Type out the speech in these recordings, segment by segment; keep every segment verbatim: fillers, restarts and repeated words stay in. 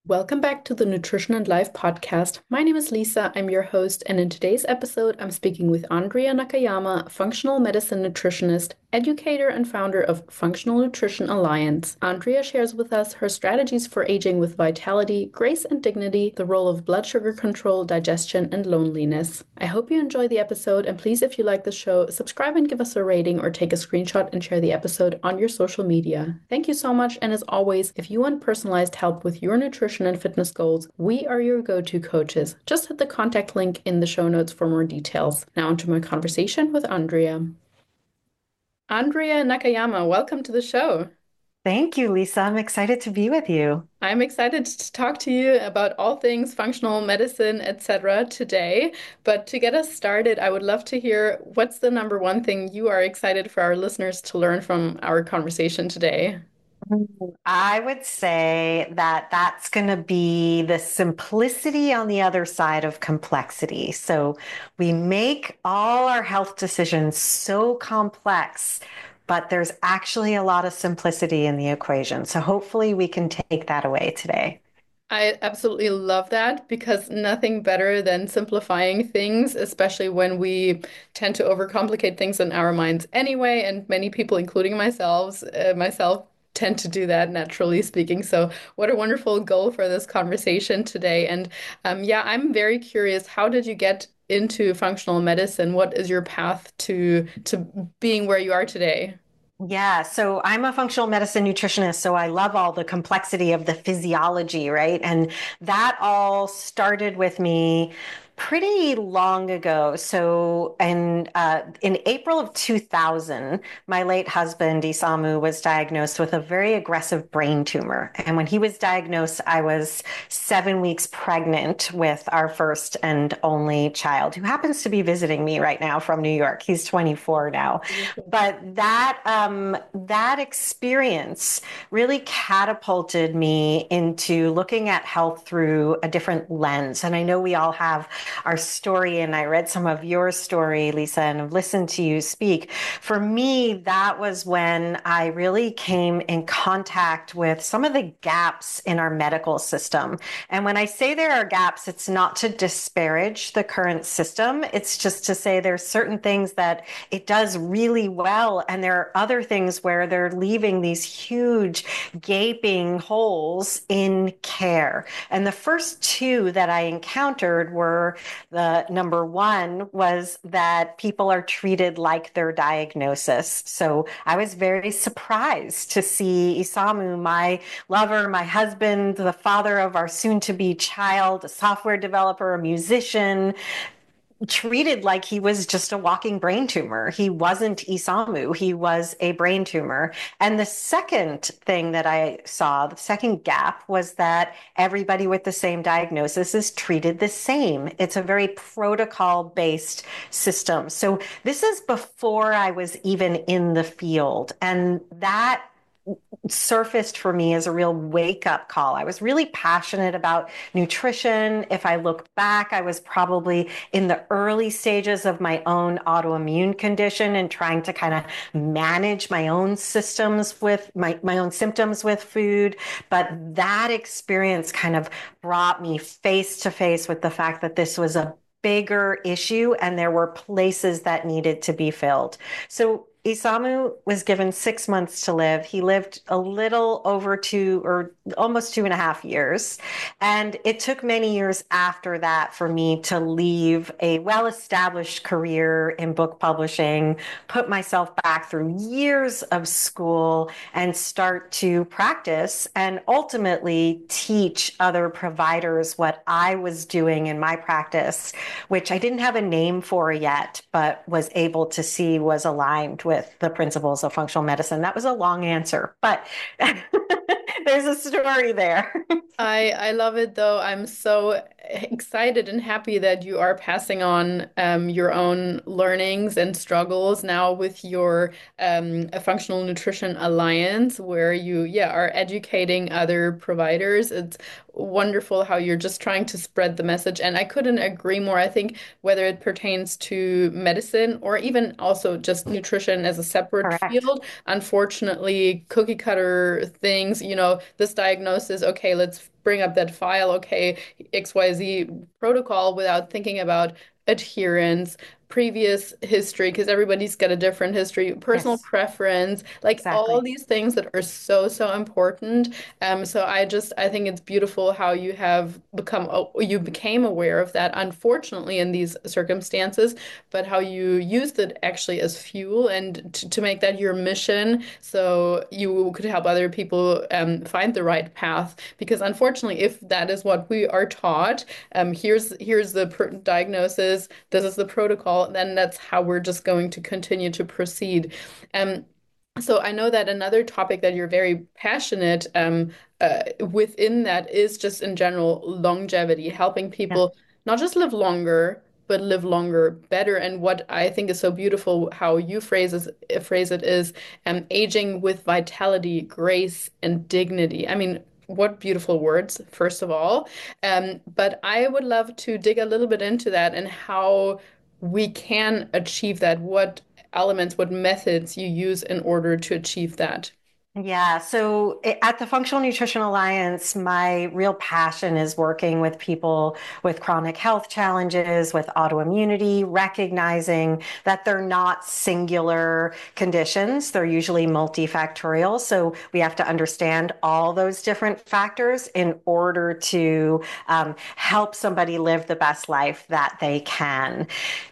Welcome back to the Nutrition and Life podcast. My name is Lisa. I'm your host, and in today's episode, I'm speaking with Andrea Nakayama, functional medicine nutritionist, educator, and founder of Functional Nutrition Alliance. Andrea shares with us her strategies for aging with vitality, grace, and dignity, the role of blood sugar control, digestion, and loneliness. I hope you enjoy the episode, and please, if you like the show, subscribe and give us a rating or take a screenshot and share the episode on your social media. Thank you so much, and as always, if you want personalized help with your nutrition and fitness goals, we are your go-to coaches. Just hit the contact link in the show notes for more details. Now onto my conversation with Andrea. Andrea Nakayama, welcome to the show. Thank you, Lisa. I'm excited to be with you. I'm excited to talk to you about all things functional medicine, et cetera today. But to get us started, I would love to hear what's the number one thing you are excited for our listeners to learn from our conversation today? I would say that that's going to be the simplicity on the other side of complexity. So we make all our health decisions so complex, but there's actually a lot of simplicity in the equation. So hopefully we can take that away today. I absolutely love that because nothing better than simplifying things, especially when we tend to overcomplicate things in our minds anyway, and many people, including myself, uh, myself, tend to do that naturally speaking. So, what a wonderful goal for this conversation today. And um, yeah, I'm very curious, how did you get into functional medicine? What is your path to to being where you are today? Yeah, so I'm a functional medicine nutritionist, so I love all the complexity of the physiology, right? And that all started with me pretty long ago. So in uh, in April of two thousand, my late husband Isamu was diagnosed with a very aggressive brain tumor. And when he was diagnosed, I was seven weeks pregnant with our first and only child, who happens to be visiting me right now from New York. He's twenty-four now. But that um, that experience really catapulted me into looking at health through a different lens. And I know we all have our story, and I read some of your story, Lisa, and have listened to you speak. For me, that was when I really came in contact with some of the gaps in our medical system. And when I say there are gaps, it's not to disparage the current system. It's just to say there's certain things that it does really well, and there are other things where they're leaving these huge gaping holes in care. And the first two that I encountered were, the number one was that people are treated like their diagnosis. So I was very surprised to see Isamu, my lover, my husband, the father of our soon to be child, a software developer, a musician, treated like he was just a walking brain tumor. He wasn't Isamu. He was a brain tumor. And the second thing that I saw, the second gap, was that everybody with the same diagnosis is treated the same. It's a very protocol-based system. So this is before I was even in the field. And that surfaced for me as a real wake up call. I was really passionate about nutrition. If I look back, I was probably in the early stages of my own autoimmune condition and trying to kind of manage my own systems with my, my own symptoms with food. But that experience kind of brought me face to face with the fact that this was a bigger issue and there were places that needed to be filled. So Isamu was given six months to live. He lived a little over two or almost two and a half years. And it took many years after that for me to leave a well-established career in book publishing, put myself back through years of school and start to practice and ultimately teach other providers what I was doing in my practice, which I didn't have a name for yet, but was able to see was aligned with the principles of functional medicine. That was a long answer, but there's a story there. I I love it though. I'm so excited and happy that you are passing on um, your own learnings and struggles now with your um, Functional Nutrition Alliance, where you, yeah, are educating other providers. It's wonderful how you're just trying to spread the message. And I couldn't agree more. I think whether it pertains to medicine or even also just nutrition as a separate Correct. field, unfortunately, cookie cutter things, you know, this diagnosis, okay, let's bring up that file, okay, X Y Z protocol without thinking about adherence, previous history, because everybody's got a different history, personal Yes, preference, like all exactly. these things that are so, so important. Um, so I just I think it's beautiful how you have become oh, you became aware of that, unfortunately, in these circumstances, but how you used it actually as fuel and to, to make that your mission so you could help other people um, find the right path. Because unfortunately, if that is what we are taught, um, here's here's the pr diagnosis, this is the protocol, then that's how we're just going to continue to proceed. Um, so I know that another topic that you're very passionate um, uh, within that is just in general longevity, helping Yeah. people not just live longer, but live longer better. And what I think is so beautiful, how you phrase it, phrase it is um, aging with vitality, grace, and dignity. I mean, what beautiful words, first of all. Um, but I would love to dig a little bit into that and how we can achieve that. What elements, what methods you use in order to achieve that. Yeah, so i- at the Functional Nutrition Alliance, my real passion is working with people with chronic health challenges, with autoimmunity, recognizing that they're not singular conditions. They're usually multifactorial. So we have to understand all those different factors in order to um, help somebody live the best life that they can.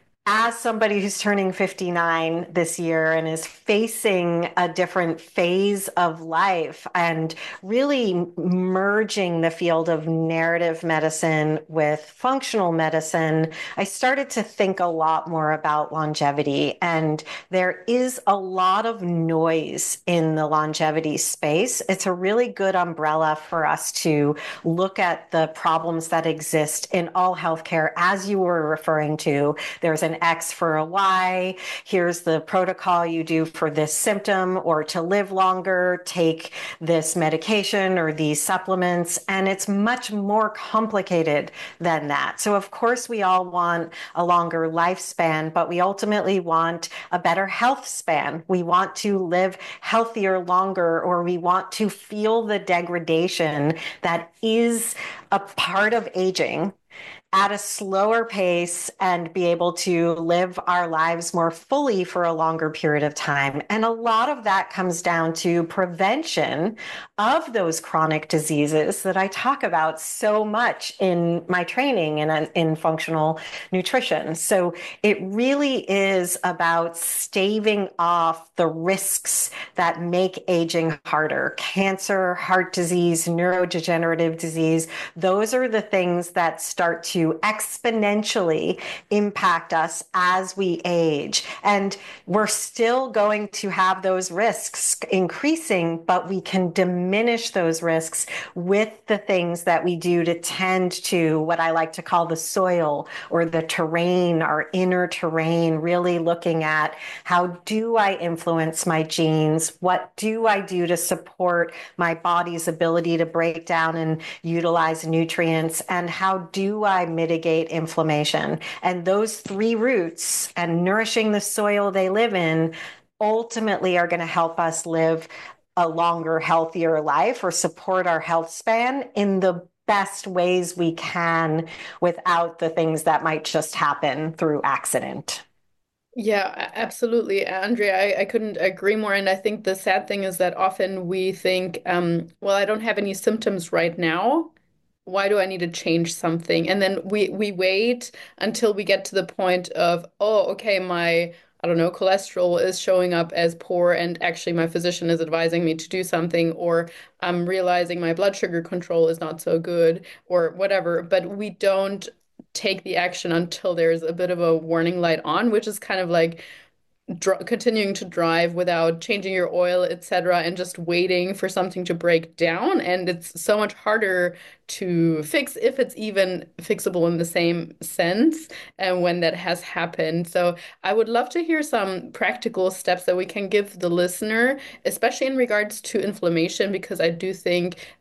As somebody who's turning fifty-nine this year and is facing a different phase of life and really merging the field of narrative medicine with functional medicine, I started to think a lot more about longevity. And there is a lot of noise in the longevity space. It's a really good umbrella for us to look at the problems that exist in all healthcare, as you were referring to. There's an X for a Y. Here's the protocol you do for this symptom, or to live longer, take this medication or these supplements. And it's much more complicated than that. So, of course, we all want a longer lifespan, but we ultimately want a better health span. We want to live healthier longer, or we want to feel the degradation that is a part of aging at a slower pace and be able to live our lives more fully for a longer period of time. And a lot of that comes down to prevention of those chronic diseases that I talk about so much in my training and in functional nutrition. So it really is about staving off the risks that make aging harder. Cancer, heart disease, neurodegenerative disease, those are the things that start to to exponentially impact us as we age. And we're still going to have those risks increasing, but we can diminish those risks with the things that we do to tend to what I like to call the soil or the terrain, our inner terrain, really looking at how do I influence my genes? What do I do to support my body's ability to break down and utilize nutrients? And how do I mitigate inflammation? And those three roots and nourishing the soil they live in ultimately are going to help us live a longer, healthier life or support our health span in the best ways we can without the things that might just happen through accident. Yeah, a- absolutely, Andrea. I, I couldn't agree more. And I think the sad thing is that often we think, um, well, I don't have any symptoms right now. Why do I need to change something? And then we we wait until we get to the point of, oh, okay, my, I don't know, cholesterol is showing up as poor, and actually my physician is advising me to do something, or I'm realizing my blood sugar control is not so good, or whatever. But we don't take the action until there's a bit of a warning light on, which is kind of like dr continuing to drive without changing your oil, et cetera, and just waiting for something to break down. And it's so much harder to fix if it's even fixable in the same sense and when that has happened. So I would love to hear some practical steps that we can give the listener, especially in regards to inflammation, because I do think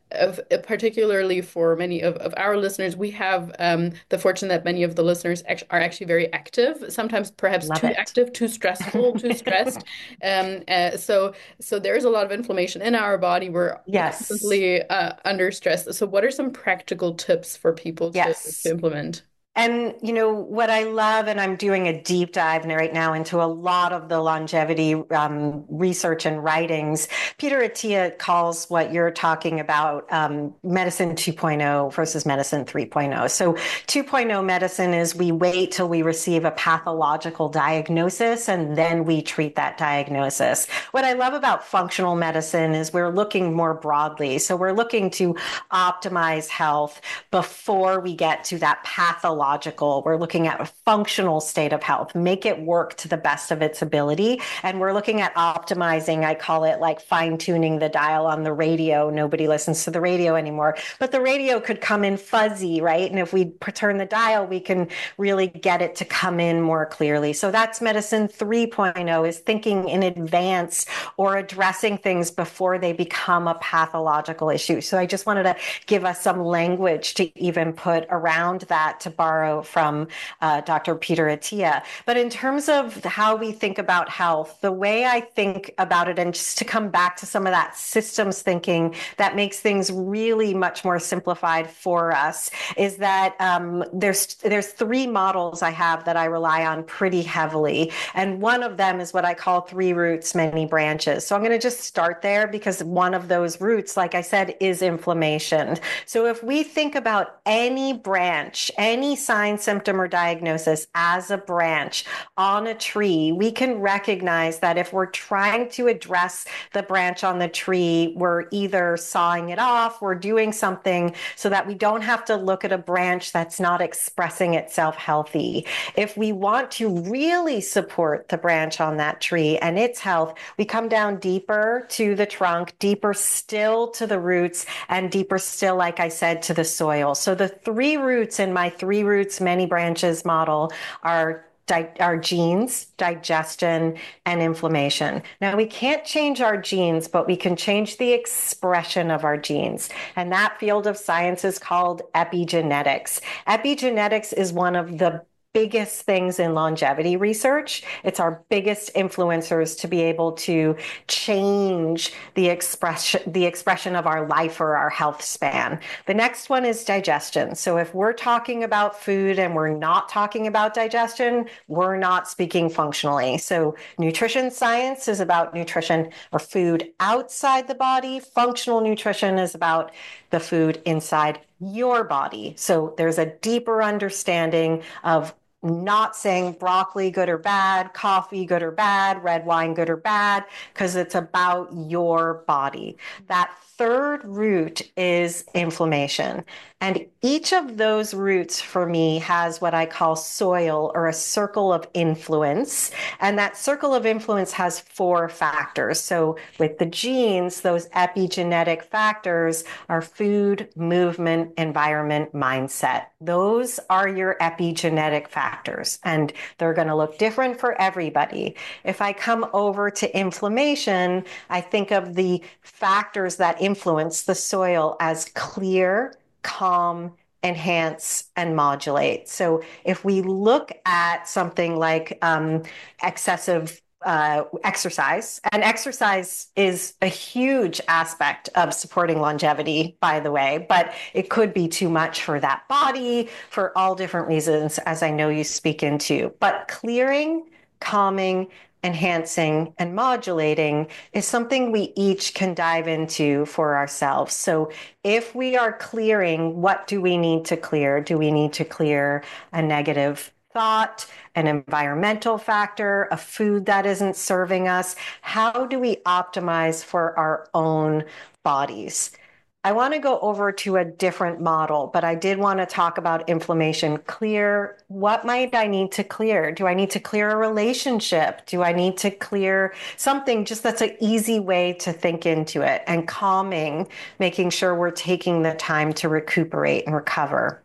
of, particularly for many of, of our listeners, we have um, the fortune that many of the listeners act are actually very active, sometimes perhaps Love too it. active, too stressful, too stressed. Um, uh, so, so there's a lot of inflammation in our body. We're Yes. constantly uh, under stress. So, what are some practical tips for people to, to Yes. implement? And you know what I love, and I'm doing a deep dive right now into a lot of the longevity um, research and writings. Peter Attia calls what you're talking about um, medicine 2.0 versus medicine 3.0. So 2.0 medicine is we wait till we receive a pathological diagnosis and then we treat that diagnosis. What I love about functional medicine is we're looking more broadly. So we're looking to optimize health before we get to that pathological. We're looking at a functional state of health, make it work to the best of its ability. And we're looking at optimizing, I call it like fine tuning the dial on the radio. Nobody listens to the radio anymore, but the radio could come in fuzzy, right? And if we turn the dial, we can really get it to come in more clearly. So that's medicine 3.0 is thinking in advance or addressing things before they become a pathological issue. So I just wanted to give us some language to even put around that to borrow from uh, Doctor Peter Attia. But in terms of how we think about health, the way I think about it, and just to come back to some of that systems thinking that makes things really much more simplified for us, is that um, there's there's three models I have that I rely on pretty heavily. And one of them is what I call three roots, many branches. So I'm going to just start there because one of those roots, like I said, is inflammation. So if we think about any branch, any sign, symptom, or diagnosis as a branch on a tree, we can recognize that if we're trying to address the branch on the tree, we're either sawing it off, we're doing something so that we don't have to look at a branch that's not expressing itself healthy. If we want to really support the branch on that tree and its health, we come down deeper to the trunk, deeper still to the roots, and deeper still, like I said, to the soil. So the three roots in my three roots, many branches model are our genes, digestion, and inflammation. Now, we can't change our genes, but we can change the expression of our genes. And that field of science is called epigenetics. Epigenetics is one of the biggest things in longevity research. It's our biggest influencers to be able to change the expression, the expression of our life or our health span. The next one is digestion. So if we're talking about food and we're not talking about digestion, we're not speaking functionally. So nutrition science is about nutrition or food outside the body. Functional nutrition is about the food inside your body. So there's a deeper understanding of not saying broccoli good or bad, coffee good or bad, red wine good or bad, because it's about your body. That third root is inflammation. And each of those roots for me has what I call soil or a circle of influence. And that circle of influence has four factors. So with the genes, those epigenetic factors are food, movement, environment, mindset. Those are your epigenetic factors, and they're going to look different for everybody. If I come over to inflammation, I think of the factors that influence the soil as clear, calm, enhance, and modulate. So if we look at something like um, excessive uh, exercise, and exercise is a huge aspect of supporting longevity, by the way, but it could be too much for that body for all different reasons, as I know you speak into. But clearing, calming, enhancing, and modulating is something we each can dive into for ourselves. So if we are clearing, what do we need to clear? Do we need to clear a negative thought, an environmental factor, a food that isn't serving us? How do we optimize for our own bodies? I want to go over to a different model, but I did want to talk about inflammation. Clear, what might I need to clear? Do I need to clear a relationship? Do I need to clear something just that's an easy way to think into it? And calming, making sure we're taking the time to recuperate and recover.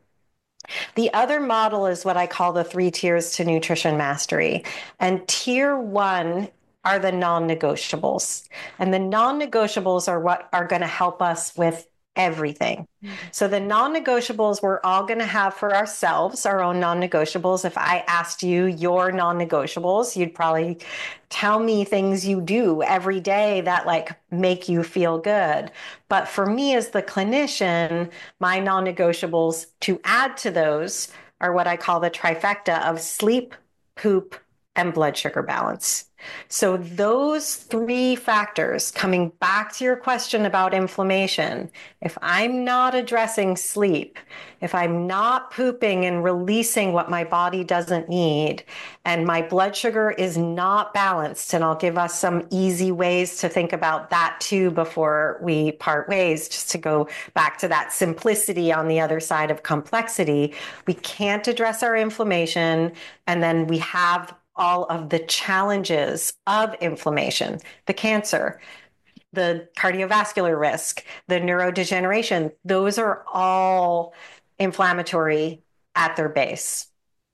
The other model is what I call the three tiers to nutrition mastery. And tier one are the non-negotiables. And the non-negotiables are what are going to help us with everything. Mm. So the non-negotiables we're all going to have for ourselves, our own non-negotiables. If I asked you your non-negotiables, you'd probably tell me things you do every day that like make you feel good. But for me as the clinician, my non-negotiables to add to those are what I call the trifecta of sleep, poop, and blood sugar balance. So those three factors, coming back to your question about inflammation, if I'm not addressing sleep, if I'm not pooping and releasing what my body doesn't need, and my blood sugar is not balanced, and I'll give us some easy ways to think about that too before we part ways, just to go back to that simplicity on the other side of complexity, we can't address our inflammation, and then we have all of the challenges of inflammation, the cancer, the cardiovascular risk, the neurodegeneration. Those are all inflammatory at their base.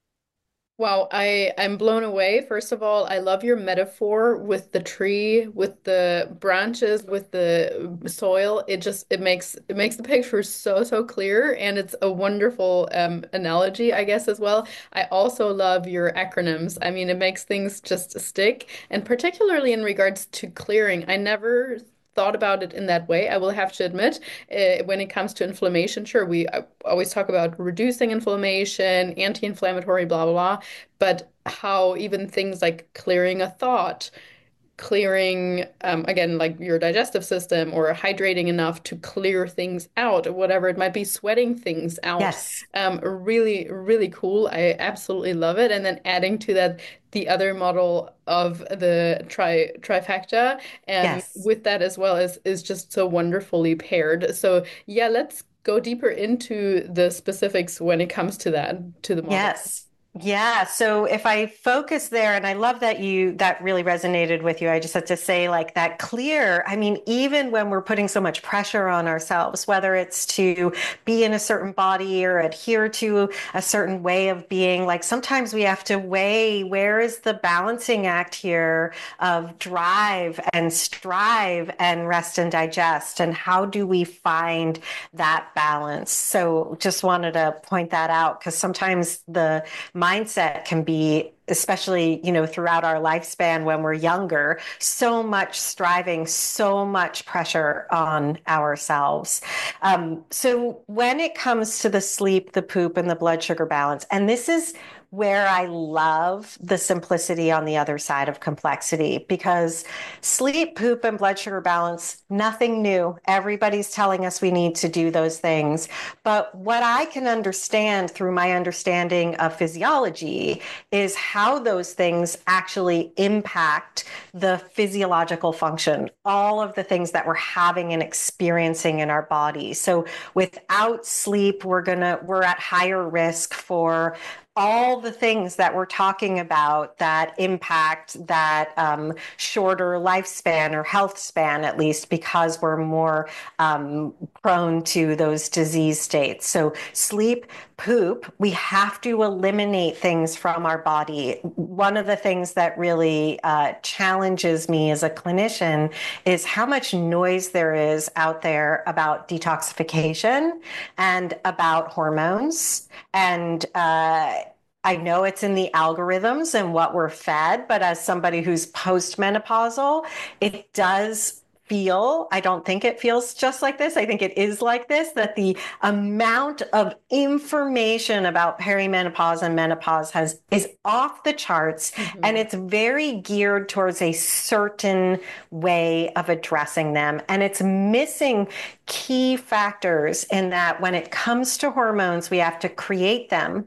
Wow, I I'm blown away. First of all, I love your metaphor with the tree, with the branches, with the soil. It just it makes it makes the picture so so clear, and it's a wonderful um analogy, I guess, as well. I also love your acronyms. I mean, it makes things just stick, and particularly in regards to clearing. I never thought about it in that way. I will have to admit, uh, when it comes to inflammation, sure, we uh, always talk about reducing inflammation, anti-inflammatory, blah, blah, blah. But how even things like clearing a thought, clearing, um, again, like your digestive system or hydrating enough to clear things out, or whatever it might be, sweating things out. Yes. Um, really, really cool. I absolutely love it. And then adding to that the other model of the tri trifecta, um, Yes. with that as well is is just so wonderfully paired. So yeah, let's go deeper into the specifics when it comes to that, to the model. Yes. Yeah. So if I focus there, and I love that you, that really resonated with you. I just had to say, like, that clear. I mean, even when we're putting so much pressure on ourselves, whether it's to be in a certain body or adhere to a certain way of being, like sometimes we have to weigh where is the balancing act here of drive and strive and rest and digest, and how do we find that balance? So just wanted to point that out, because sometimes the mindset can be, especially, you know, throughout our lifespan when we're younger, so much striving, so much pressure on ourselves. Um, so when it comes to the sleep, the poop, and the blood sugar balance, and this is where I love the simplicity on the other side of complexity, because sleep, poop, and blood sugar balance, nothing new. Everybody's telling us we need to do those things. But what I can understand through my understanding of physiology is how those things actually impact the physiological function, all of the things that we're having and experiencing in our body. So without sleep, we're gonna, we're at higher risk for all the things that we're talking about that impact that um, shorter lifespan or health span, at least, because we're more um, prone to those disease states. So sleep, poop, we have to eliminate things from our body. One of the things that really uh, challenges me as a clinician is how much noise there is out there about detoxification and about hormones. And uh, I know it's in the algorithms and what we're fed, but as somebody who's postmenopausal, it does feel, I don't think it feels just like this. I think it is like this, that the amount of information about perimenopause and menopause has is off the charts, Mhm. and it's very geared towards a certain way of addressing them. And it's missing key factors in that when it comes to hormones, we have to create them,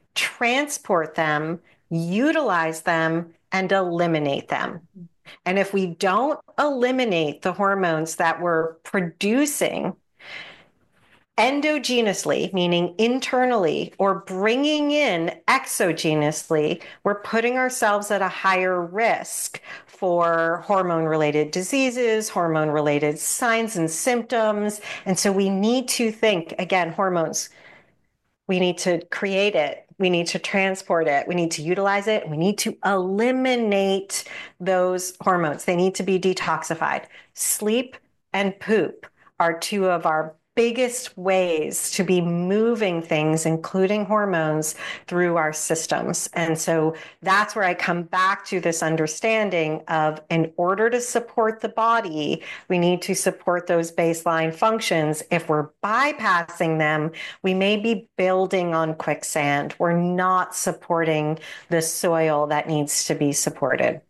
transport them, utilize them, and eliminate them. And if we don't eliminate the hormones that we're producing endogenously, meaning internally, or bringing in exogenously, we're putting ourselves at a higher risk for hormone-related diseases, hormone-related signs and symptoms. And so we need to think, again, hormones, we need to create it. We need to transport it. We need to utilize it. We need to eliminate those hormones. They need to be detoxified. Sleep and poop are two of our biggest ways to be moving things, including hormones, through our systems. And so that's where I come back to this understanding of, in order to support the body, we need to support those baseline functions. If we're bypassing them, we may be building on quicksand. We're not supporting the soil that needs to be supported.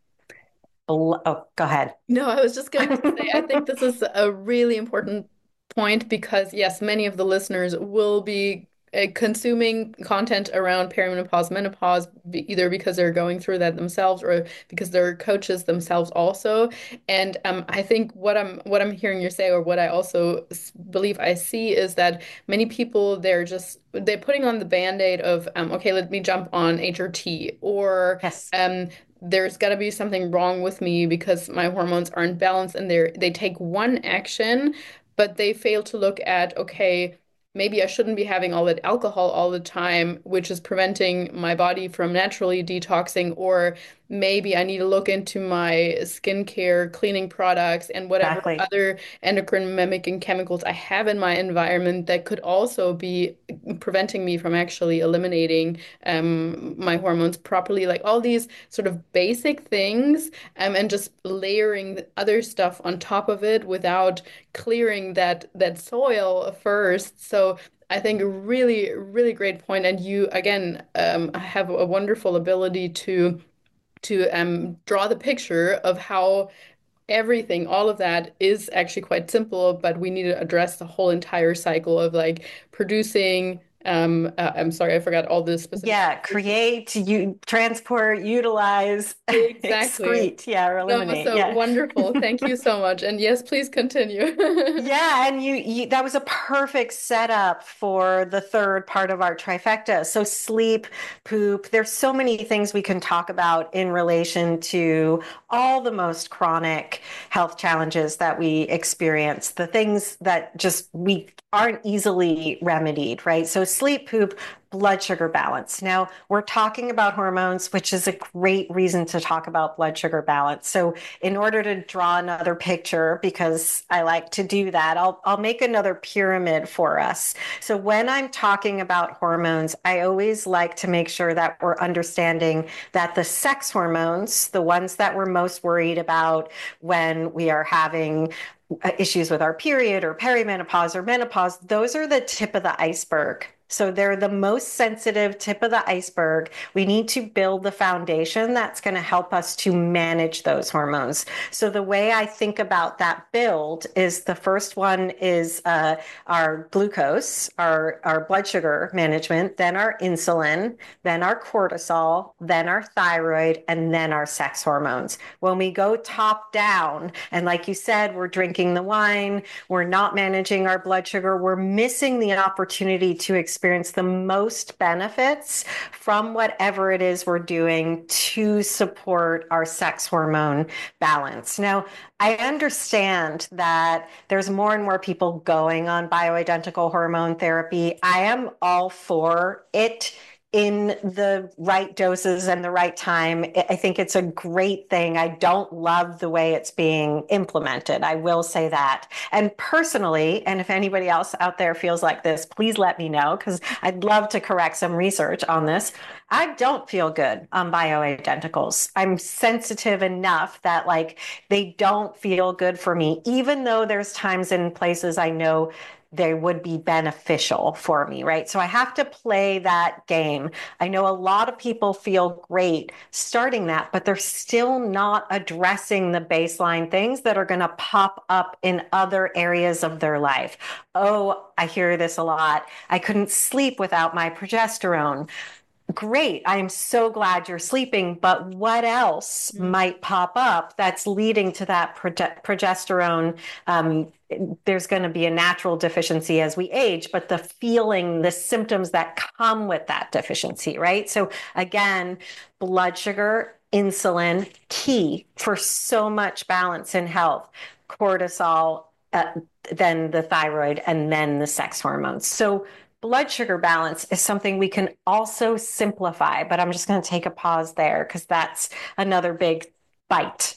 Oh, go ahead. No, I was just going to say, I think this is a really important point because, yes, many of the listeners will be uh, consuming content around perimenopause, menopause, be- either because they're going through that themselves or because they're coaches themselves also. And um, I think what I'm what I'm hearing you say, or what I also s- believe I see, is that many people they're just they're putting on the band-aid of um, okay, let me jump on H R T, or Yes. um, there's got to be something wrong with me because my hormones aren't balanced, and they they take one action, but they fail to look at, okay, maybe I shouldn't be having all that alcohol all the time, which is preventing my body from naturally detoxing, or maybe I need to look into my skincare cleaning products and whatever Exactly. other endocrine mimicking chemicals I have in my environment that could also be preventing me from actually eliminating um, my hormones properly. Like all these sort of basic things, um, and just layering the other stuff on top of it without clearing that that soil first. So I think a really, really great point. And you again um, have a wonderful ability to to um, draw the picture of how everything, all of that is actually quite simple, but we need to address the whole entire cycle of like producing. Um, uh, I'm sorry, I forgot all the specific. Yeah, create, you transport, utilize, Exactly. excrete, yeah, or No, eliminate. so Yeah. wonderful. Thank you so much. And yes, please continue. Yeah, and you, you that was a perfect setup for the third part of our trifecta. So sleep, poop, there's so many things we can talk about in relation to all the most chronic health challenges that we experience, the things that just we aren't easily remedied, right? So sleep, poop, blood sugar balance. Now, we're talking about hormones, which is a great reason to talk about blood sugar balance. So in order to draw another picture, because I like to do that, I'll, I'll make another pyramid for us. So when I'm talking about hormones, I always like to make sure that we're understanding that the sex hormones, the ones that we're most worried about when we are having issues with our period or perimenopause or menopause, those are the tip of the iceberg. So they're the most sensitive tip of the iceberg. We need to build the foundation that's going to help us to manage those hormones. So the way I think about that build is, the first one is uh, our glucose, our, our blood sugar management, then our insulin, then our cortisol, then our thyroid, and then our sex hormones. When we go top down, and like you said, we're drinking the wine, we're not managing our blood sugar, we're missing the opportunity to experience the most benefits from whatever it is we're doing to support our sex hormone balance. Now, I understand that there's more and more people going on bioidentical hormone therapy. I am all for it in the right doses and the right time. I think it's a great thing. I don't love the way it's being implemented. I will say that. And personally, and if anybody else out there feels like this, please let me know, because I'd love to correct some research on this. I don't feel good on bioidenticals. I'm sensitive enough that like they don't feel good for me, even though there's times and places I know they would be beneficial for me, right? So I have to play that game. I know a lot of people feel great starting that, but they're still not addressing the baseline things that are going to pop up in other areas of their life. Oh, I hear this a lot. I couldn't sleep without my progesterone. Great. I'm so glad you're sleeping, but what else might pop up that's leading to that proge- progesterone? Um, there's going to be a natural deficiency as we age, but the feeling, the symptoms that come with that deficiency, right? So again, blood sugar, insulin, key for so much balance in health, cortisol, uh, then the thyroid, and then the sex hormones. So blood sugar balance is something we can also simplify, but I'm just going to take a pause there because that's another big bite.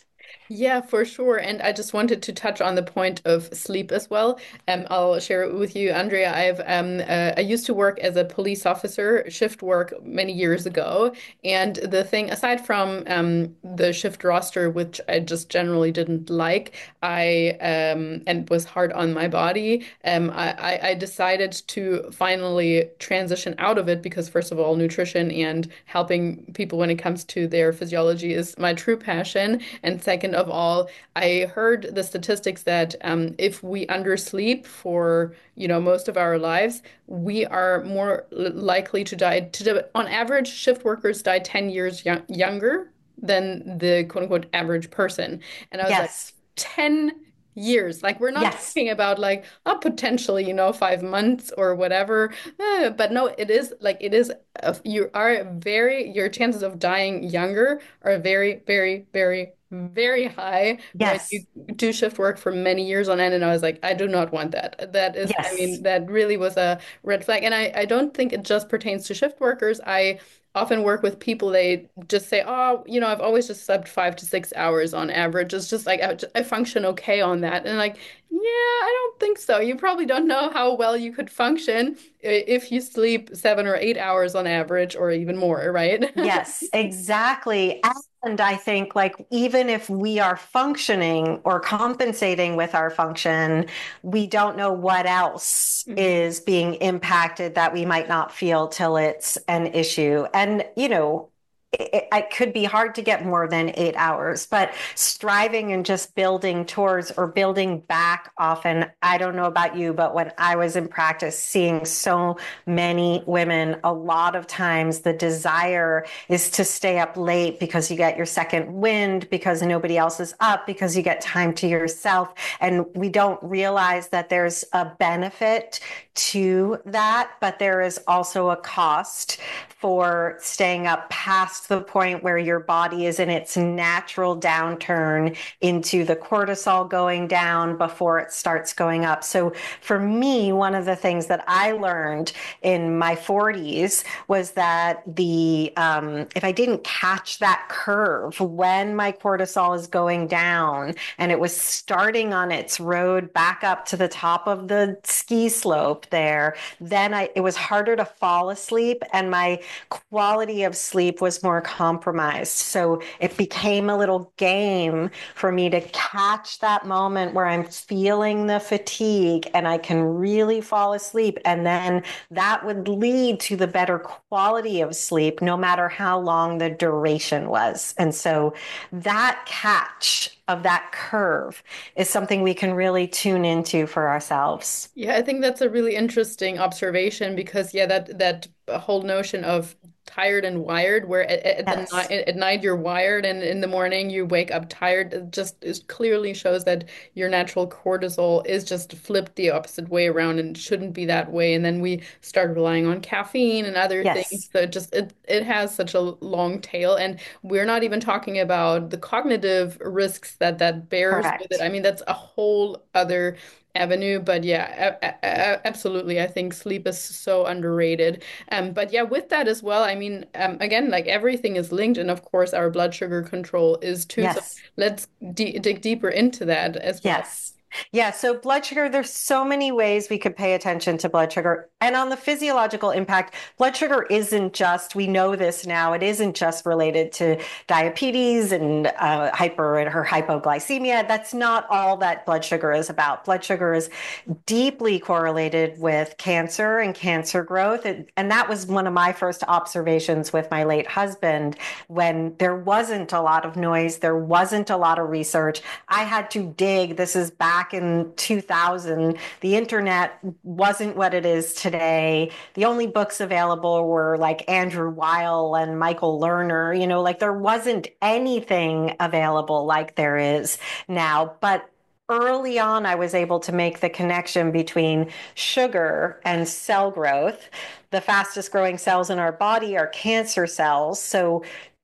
Yeah, for sure. And I just wanted to touch on the point of sleep as well. Um, I'll share it with you, Andrea. I've um, uh, I used to work as a police officer, shift work many years ago. And the thing, aside from um, the shift roster, which I just generally didn't like, I um, and was hard on my body. Um, I, I I decided to finally transition out of it because, first of all, nutrition and helping people when it comes to their physiology is my true passion. And second of all, I heard the statistics that um, if we undersleep for, you know, most of our lives, we are more l- likely to die. To die- on average, shift workers die ten years young, younger than the quote unquote average person. And I was like, Yes. ten years. Like, we're not Yes. talking about like, oh, potentially, you know, five months or whatever. Eh, but no, it is like, it is, a, you are very, your chances of dying younger are very, very, very, very high when you Yes. do shift work for many years on end. And I was like, I do not want that. That is, I Yes. mean, that really was a red flag. And I, I don't think it just pertains to shift workers. I often work with people, they just say, oh, you know, I've always just slept five to six hours on average. It's just like I, I function okay on that. And like, yeah, I don't think so. You probably don't know how well you could function if you sleep seven or eight hours on average or even more, right? Yes, exactly. And I think, like, even if we are functioning or compensating with our function, we don't know what else Mhm. is being impacted that we might not feel till it's an issue. And, you know, it, it could be hard to get more than eight hours, but striving and just building towards or building back often. I don't know about you, but when I was in practice, seeing so many women, a lot of times the desire is to stay up late because you get your second wind, because nobody else is up, because you get time to yourself. And we don't realize that there's a benefit to that, but there is also a cost for staying up past the point where your body is in its natural downturn into the cortisol going down before it starts going up. So for me, one of the things that I learned in my forties was that the um, if I didn't catch that curve when my cortisol is going down and it was starting on its road back up to the top of the ski slope there, then I it was harder to fall asleep and my quality of sleep was more compromised. So it became a little game for me to catch that moment where I'm feeling the fatigue and I can really fall asleep. And then that would lead to the better quality of sleep, no matter how long the duration was. And so that catch of that curve is something we can really tune into for ourselves. Yeah, I think that's a really interesting observation because yeah, that that whole notion of tired and wired, where at, at the night Yes. at night you're wired and in the morning you wake up tired, it just is clearly shows that your natural cortisol is just flipped the opposite way around and shouldn't be that way. And then we start relying on caffeine and other things. Yes. So it just it it has such a long tail, and we're not even talking about the cognitive risks that that bears with it. Correct. I mean, that's a whole other avenue. But yeah, a a absolutely. I think sleep is so underrated. Um, but yeah, with that as well, I mean, um, again, like everything is linked, and of course, our blood sugar control is too. So Yes. let's d dig deeper into that as well. Yes. Yeah. So blood sugar, there's so many ways we could pay attention to blood sugar. And on the physiological impact, blood sugar isn't just, we know this now, it isn't just related to diabetes and uh, hyper or hypoglycemia. That's not all that blood sugar is about. Blood sugar is deeply correlated with cancer and cancer growth. It, and that was one of my first observations with my late husband when there wasn't a lot of noise, there wasn't a lot of research. I had to dig. This is back in two thousand. The internet wasn't what it is today. The only books available were like Andrew Weil and Michael Lerner. You know, like there wasn't anything available like there is now. But early on, I was able to make the connection between sugar and cell growth. The fastest growing cells in our body are cancer cells. So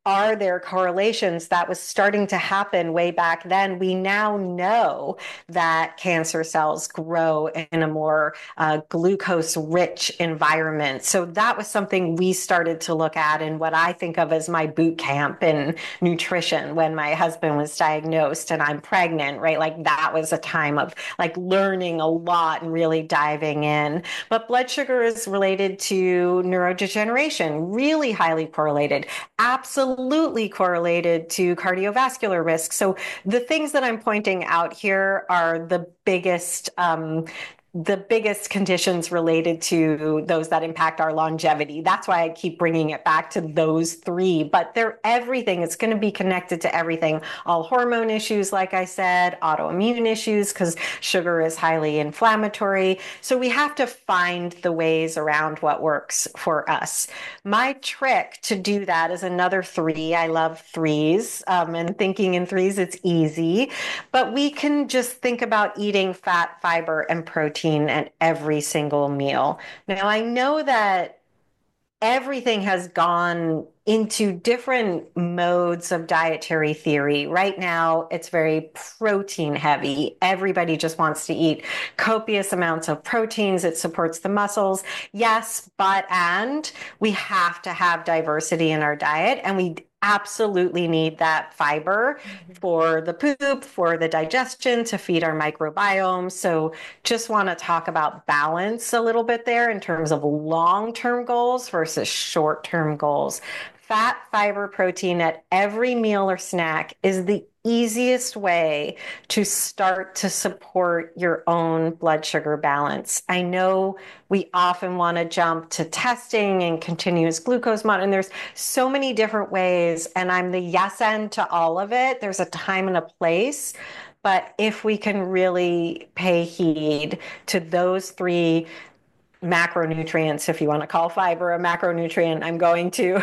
are there correlations? That was starting to happen way back then. We now know that cancer cells grow in a more uh, glucose rich environment. So that was something we started to look at in what I think of as my boot camp in nutrition when my husband was diagnosed and I'm pregnant, right? Like that was a time of like learning a lot and really diving in. But blood sugar is related to neurodegeneration, really highly correlated. Absolutely correlated to cardiovascular risk. So the things that I'm pointing out here are the biggest um, the biggest conditions related to those that impact our longevity. That's why I keep bringing it back to those three, but they're everything. It's going to be connected to everything. All hormone issues, like I said, autoimmune issues, because sugar is highly inflammatory. So we have to find the ways around what works for us. My trick to do that is another three. I love threes, um, and thinking in threes, it's easy, but we can just think about eating fat, fiber, and protein at every single meal. Now, I know that everything has gone into different modes of dietary theory. Right now, it's very protein heavy. Everybody just wants to eat copious amounts of proteins. It supports the muscles. Yes, but and we have to have diversity in our diet, and we absolutely need that fiber for the poop, for the digestion, to feed our microbiome. So just want to talk about balance a little bit there in terms of long-term goals versus short-term goals. Fat, fiber, protein at every meal or snack is the easiest way to start to support your own blood sugar balance. I know we often want to jump to testing and continuous glucose monitoring, and there's so many different ways, and I'm the yes and to all of it. There's a time and a place. But if we can really pay heed to those three macronutrients, if you want to call fiber a macronutrient, I'm going to,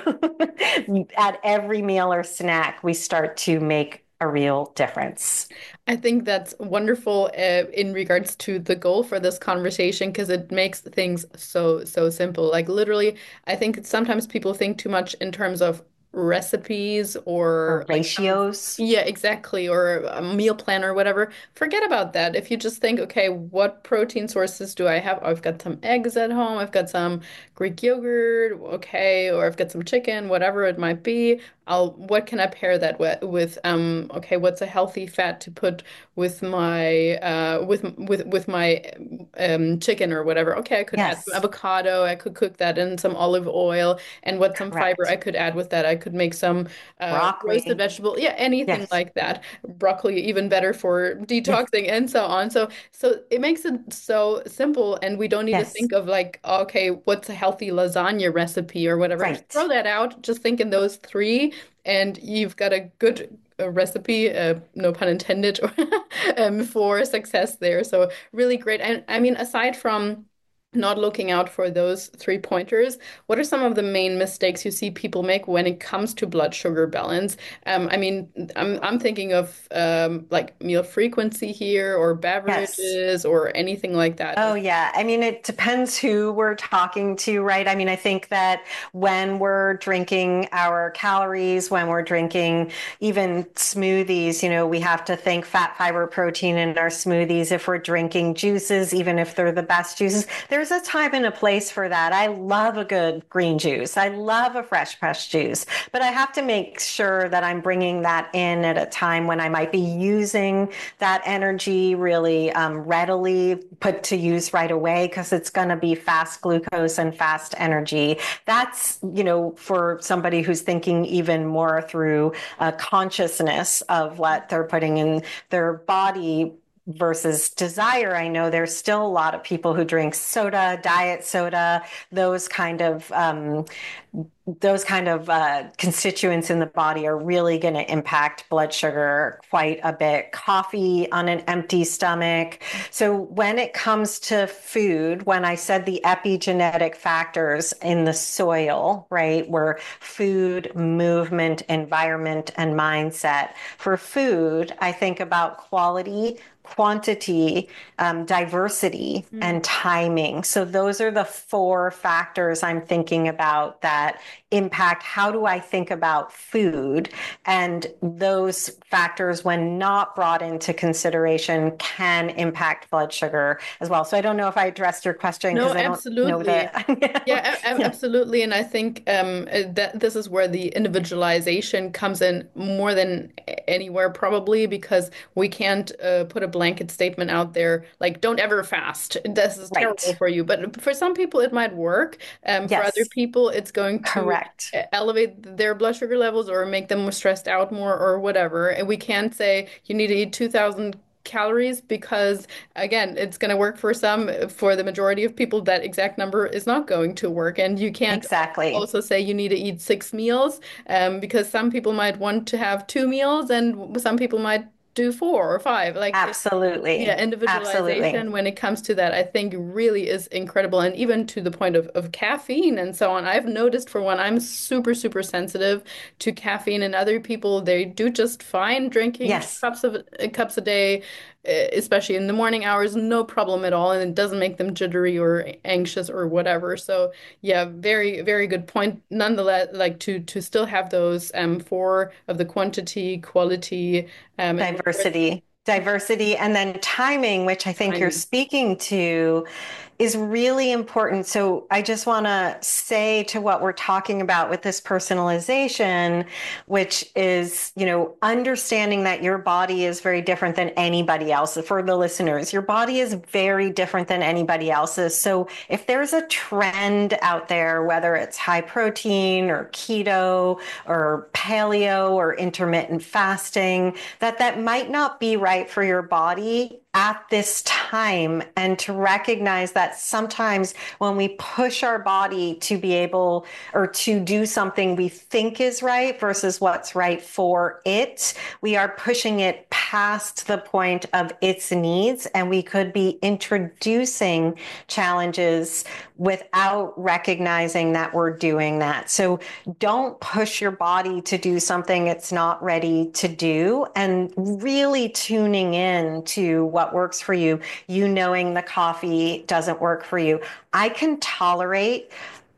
at every meal or snack, we start to make a real difference. I think that's wonderful uh, in regards to the goal for this conversation because it makes things so, so simple. Like literally, I think sometimes people think too much in terms of recipes or Or like some, ratios. yeah, exactly, or a meal plan or whatever. Forget about that. If you just think, okay, what protein sources do I have? Oh, I've got some eggs at home. I've got some Greek yogurt, okay, or I've got some chicken, whatever it might be. I'll, what can I pair that with, with um, okay, what's a healthy fat to put with my uh with with with my um chicken or whatever. Okay, I could add some Yes, avocado. I could cook that in some olive oil and what some fiber I correct. could add with that. I could make some uh roasted Broccoli. vegetable. Yeah, anything Yes. like that. Broccoli even better for Yes. detoxing and so on. So so it makes it so simple and we don't need to Yes. think of like, okay, what's a healthy lasagna recipe or whatever. Just throw Right. that out. Just think in those three and you've got a good a recipe, uh, no pun intended, um, for success there. So really great. And I mean, aside from not looking out for those three pointers, what are some of the main mistakes you see people make when it comes to blood sugar balance? Um, I mean, I'm I'm thinking of um, like meal frequency here, or Yes. beverages, or anything like that. Oh, yeah. I mean, it depends who we're talking to, right? I mean, I think that when we're drinking our calories, when we're drinking even smoothies, you know, we have to think fat, fiber, protein in our smoothies. If we're drinking juices, even if they're the best juices, there's a time and a place for that. I love a good green juice. I love a fresh pressed juice, but I have to make sure that I'm bringing that in at a time when I might be using that energy really um, readily put to use right away because it's going to be fast glucose and fast energy. That's, you know, for somebody who's thinking even more through a consciousness of what they're putting in their body versus desire. I know there's still a lot of people who drink soda, diet soda, those kind of um, those kind of uh, constituents in the body are really going to impact blood sugar quite a bit. Coffee on an empty stomach. So when it comes to food, when I said the epigenetic factors in the soil, right, were food, movement, environment, and mindset. For food, I think about quality, quantity, um, diversity, Mm. and timing. So those are the four factors I'm thinking about that impact how do I think about food? And those factors, when not brought into consideration, can impact blood sugar as well. So I don't know if I addressed your question No, because I don't know absolutely. the. Yeah, a- a- Yeah. absolutely. And I think um, uh, that this is where the individualization comes in more than a- anywhere, probably because we can't uh, put a blanket statement out there like, don't ever fast. This is terrible Right. for you. But for some people, it might work. Um, for other Yes. people, it's going to Correct. uh, elevate their blood sugar levels or make them stressed out more or whatever. And we can't say you need to eat two thousand calories because again, it's going to work for some. For the majority of people, that exact number is not going to work. And you can't Exactly. also say you need to eat six meals, um, because some people might want to have two meals and some people might do four or five. Like, yeah, Absolutely. Absolutely. individualization when it comes to that, I think really is incredible. And even to the point of, of caffeine and so on. I've noticed for one, I'm super, super sensitive to caffeine, and other people, they do just fine drinking two Yes. cups of uh, cups a day, eh, especially in the morning hours, no problem at all. And it doesn't make them jittery or anxious or whatever. So yeah, very, very good point. Nonetheless, like to to still have those um four of the quantity, quality, um, and Diversity. Diversity and then timing, which I think you're timing. speaking to, is really important. So I just want to say to what we're talking about with this personalization, which is, you know, understanding that your body is very different than anybody else's. For the listeners, your body is very different than anybody else's. So if there's a trend out there, whether it's high protein or keto or paleo or intermittent fasting, that that might not be right for your body at this time, and to recognize that sometimes when we push our body to be able or to do something we think is right versus what's right for it, we are pushing it past the point of its needs, and we could be introducing challenges without recognizing that we're doing that. So don't push your body to do something it's not ready to do, and really tuning in to what works for you. You knowing the coffee doesn't work for you. I can tolerate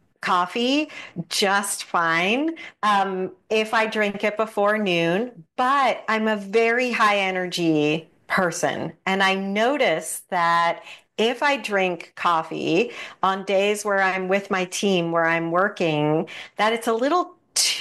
coffee just fine um, if I drink it before noon, but I'm a very high energy person. And I notice that if I drink coffee on days where I'm with my team, where I'm working, that it's a little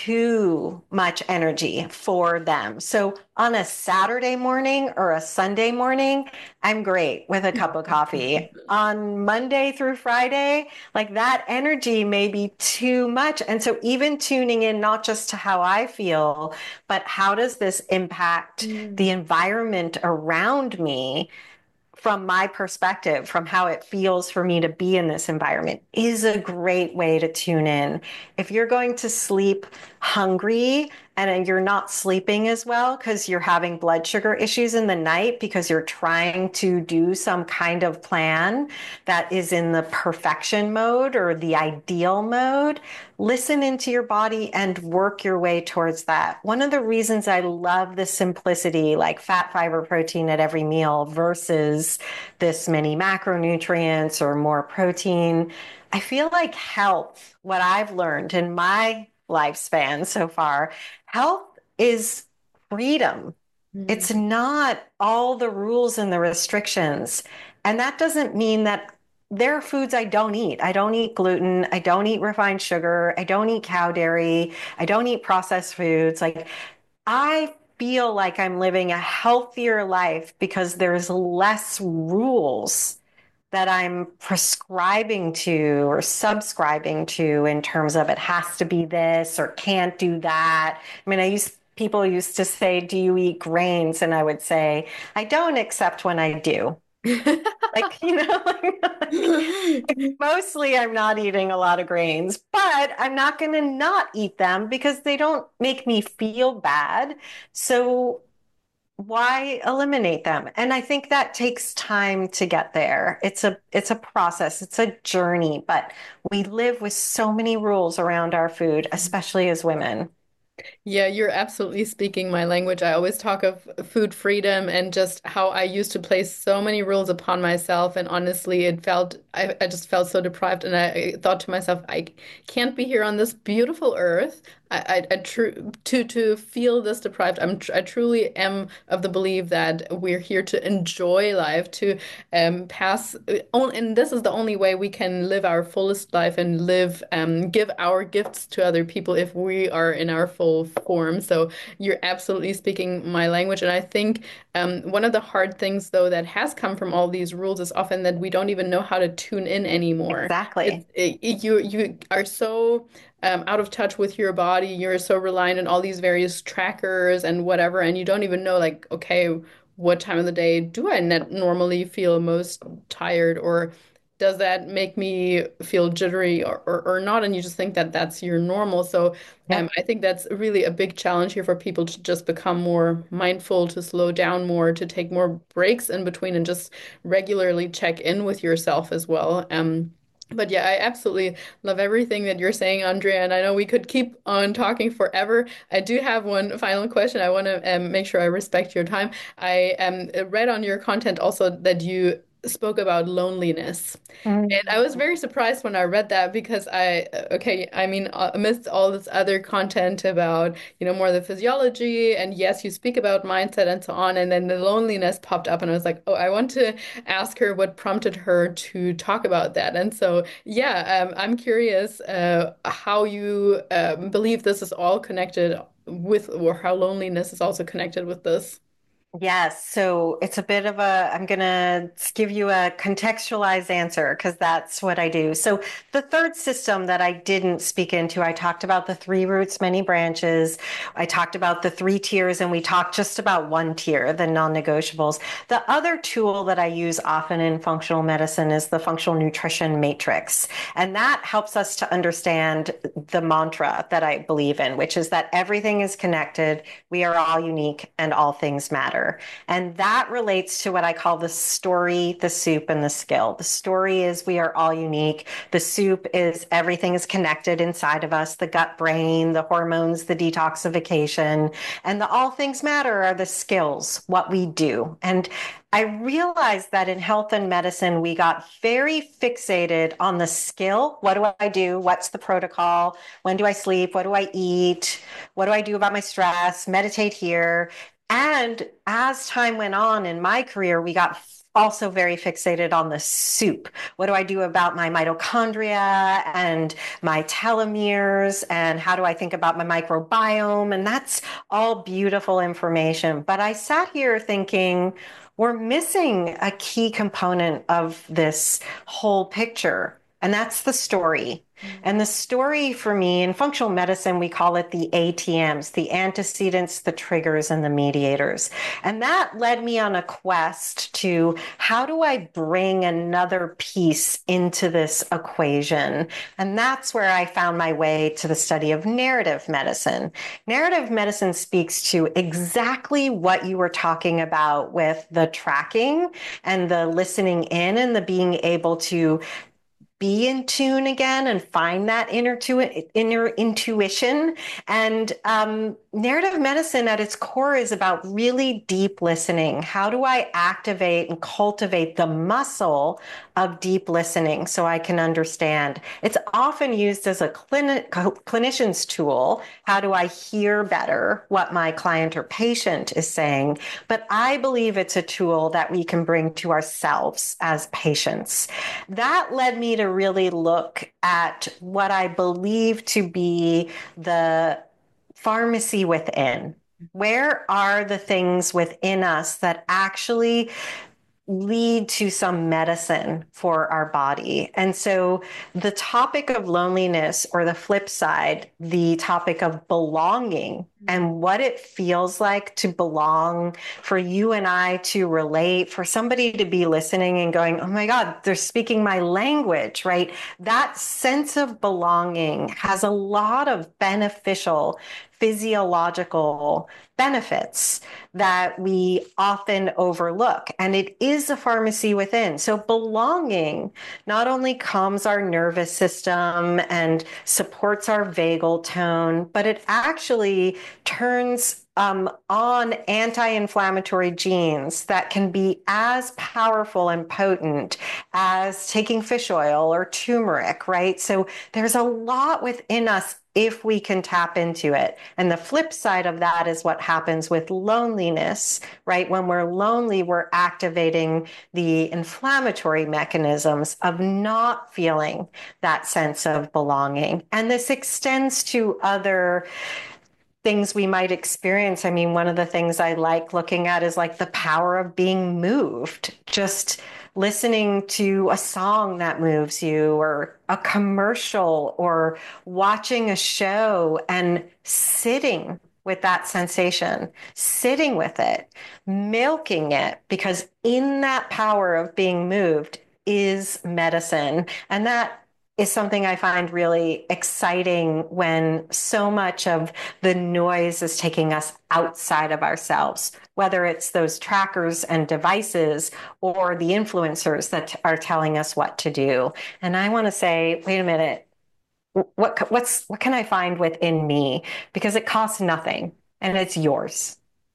too much energy for them. So on a Saturday morning or a Sunday morning, I'm great with a cup of coffee. On Monday through Friday, like that energy may be too much. And so even tuning in, not just to how I feel, but how does this impact the Mm. environment around me, from my perspective, from how it feels for me to be in this environment, is a great way to tune in. If you're going to sleep hungry and you're not sleeping as well because you're having blood sugar issues in the night because you're trying to do some kind of plan that is in the perfection mode or the ideal mode, listen into your body and work your way towards that. One of the reasons I love the simplicity, like fat, fiber, protein at every meal versus this many macronutrients or more protein, I feel like health, what I've learned in my lifespan so far, health is freedom. It's Mm. not all the rules and the restrictions. And that doesn't mean that there are foods I don't eat. I don't eat gluten. I don't eat refined sugar. I don't eat cow dairy. I don't eat processed foods. Like, I feel like I'm living a healthier life because there's less rules that I'm prescribing to or subscribing to in terms of it has to be this or can't do that. I mean, I used people used to say, "Do you eat grains?" And I would say, "I don't, except when I do." Like, you know, like, mostly I'm not eating a lot of grains, but I'm not going to not eat them because they don't make me feel bad. So why eliminate them? And I think that takes time to get there. It's a it's a process, it's a journey, but we live with so many rules around our food, especially as women. Yeah, you're absolutely speaking my language. I always talk of food freedom and just how I used to place so many rules upon myself. And honestly, it felt, I, I just felt so deprived. And I, I thought to myself, I can't be here on this beautiful earth. I, I, I tru to to feel this deprived. I'm tr I truly am of the belief that we're here to enjoy life, to um pass on, and this is the only way we can live our fullest life and live um give our gifts to other people if we are in our full form. So you're absolutely speaking my language, and I think um one of the hard things though that has come from all these rules is often that we don't even know how to tune in anymore. It, Exactly. it, you you are so um, out of touch with your body. You're so reliant on all these various trackers and whatever, and you don't even know, like, okay, what time of the day do I net normally feel most tired, or does that make me feel jittery or, or, or not? And you just think that that's your normal. So um, Yep. I think that's really a big challenge here for people to just become more mindful, to slow down more, to take more breaks in between, and just regularly check in with yourself as well. Um, but yeah, I absolutely love everything that you're saying, Andrea, and I know we could keep on talking forever. I do have one final question. I want to um, make sure I respect your time. I um, read on your content also that you spoke about loneliness. And I was very surprised when I read that because I, okay, I mean, uh, amidst all this other content about, you know, more the physiology, and yes, you speak about mindset and so on, and then the loneliness popped up, and I was like, oh, I want to ask her what prompted her to talk about that. And so, yeah, um, I'm curious uh, how you um, believe this is all connected with, or how loneliness is also connected with this. Yes, so it's a bit of a, I'm going to give you a contextualized answer because that's what I do. So the third system that I didn't speak into, I talked about the three roots, many branches. I talked about the three tiers, and we talked just about one tier, the non-negotiables. The other tool that I use often in functional medicine is the functional nutrition matrix. And that helps us to understand the mantra that I believe in, which is that everything is connected, we are all unique, and all things matter. And that relates to what I call the story, the soup, and the skill. The story is we are all unique. The soup is everything is connected inside of us, the gut brain, the hormones, the detoxification. And the all things matter are the skills, what we do. And I realized that in health and medicine, we got very fixated on the skill. What do I do? What's the protocol? When do I sleep? What do I eat? What do I do about my stress? Meditate here. And as time went on in my career, we got also very fixated on the soup. What do I do about my mitochondria and my telomeres? And how do I think about my microbiome? And that's all beautiful information. But I sat here thinking, we're missing a key component of this whole picture, and that's the story. And the story for me in functional medicine, we call it the A T Ms, the antecedents, the triggers, and the mediators. And that led me on a quest to how do I bring another piece into this equation? And that's where I found my way to the study of narrative medicine. Narrative medicine speaks to exactly what you were talking about with the tracking and the listening in and the being able to be in tune again and find that inner, tu- inner intuition. And um, narrative medicine at its core is about really deep listening. How do I activate and cultivate the muscle of deep listening so I can understand? It's often used as a clini- clinician's tool. How do I hear better what my client or patient is saying? But I believe it's a tool that we can bring to ourselves as patients. That led me to really look at what I believe to be the pharmacy within. Where are the things within us that actually lead to some medicine for our body? And so the topic of loneliness, or the flip side, the topic of belonging and what it feels like to belong, for you and I to relate, for somebody to be listening and going, oh my God, they're speaking my language, right? That sense of belonging has a lot of beneficial physiological benefits that we often overlook. And it is a pharmacy within. So belonging not only calms our nervous system and supports our vagal tone, but it actually turns um, on anti-inflammatory genes that can be as powerful and potent as taking fish oil or turmeric, right? So there's a lot within us if we can tap into it. And the flip side of that is what happens with loneliness, right? When we're lonely, we're activating the inflammatory mechanisms of not feeling that sense of belonging. And this extends to other things we might experience. I mean, one of the things I like looking at is like the power of being moved, just listening to a song that moves you, or a commercial, or watching a show and sitting with that sensation, sitting with it, milking it, because in that power of being moved is medicine. And that is something I find really exciting when so much of the noise is taking us outside of ourselves, whether it's those trackers and devices or the influencers that are telling us what to do. And I want to say, wait a minute, what what's what can I find within me? Because it costs nothing and it's yours.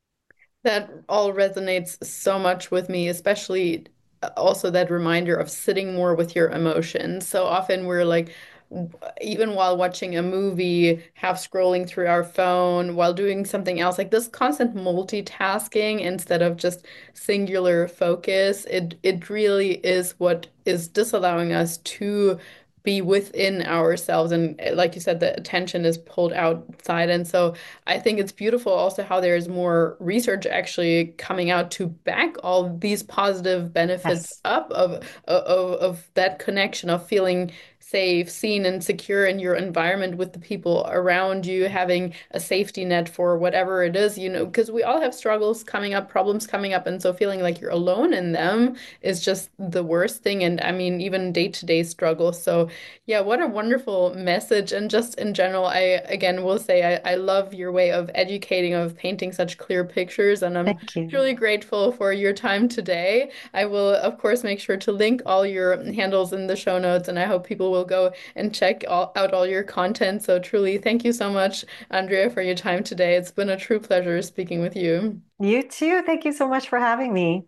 That all resonates so much with me, especially uh, also that reminder of sitting more with your emotions. So often we're like, w- even while watching a movie, half scrolling through our phone, while doing something else, like this constant multitasking instead of just singular focus, it it really is what is disallowing us to be within ourselves. And uh, like you said, the attention is pulled outside. And so I think it's beautiful also how there's more research actually coming out to back all these positive benefits Yes. up of of of that connection of feeling safe, seen, and secure in your environment with the people around you, having a safety net for whatever it is, you know, because we all have struggles coming up, problems coming up, and so feeling like you're alone in them is just the worst thing. And I mean, even day-to-day struggles. So yeah, what a wonderful message. And just in general, I again will say I, I love your way of educating, of painting such clear pictures. And I'm Thank you. truly grateful for your time today. I will, of course, make sure to link all your handles in the show notes, and I hope people will go and check all, out all your content. So truly, thank you so much, Andrea, for your time today. It's been a true pleasure speaking with you. You too. Thank you so much for having me.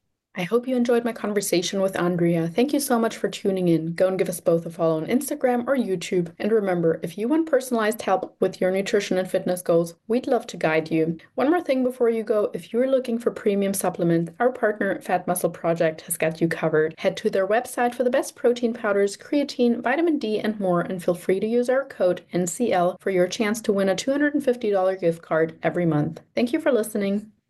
I hope you enjoyed my conversation with Andrea. Thank you so much for tuning in. Go and give us both a follow on Instagram or YouTube. And remember, if you want personalized help with your nutrition and fitness goals, we'd love to guide you. One more thing before you go, if you're looking for premium supplements, our partner Fat Muscle Project has got you covered. Head to their website for the best protein powders, creatine, vitamin D, and more, and feel free to use our code N C L for your chance to win a two hundred fifty dollars gift card every month. Thank you for listening.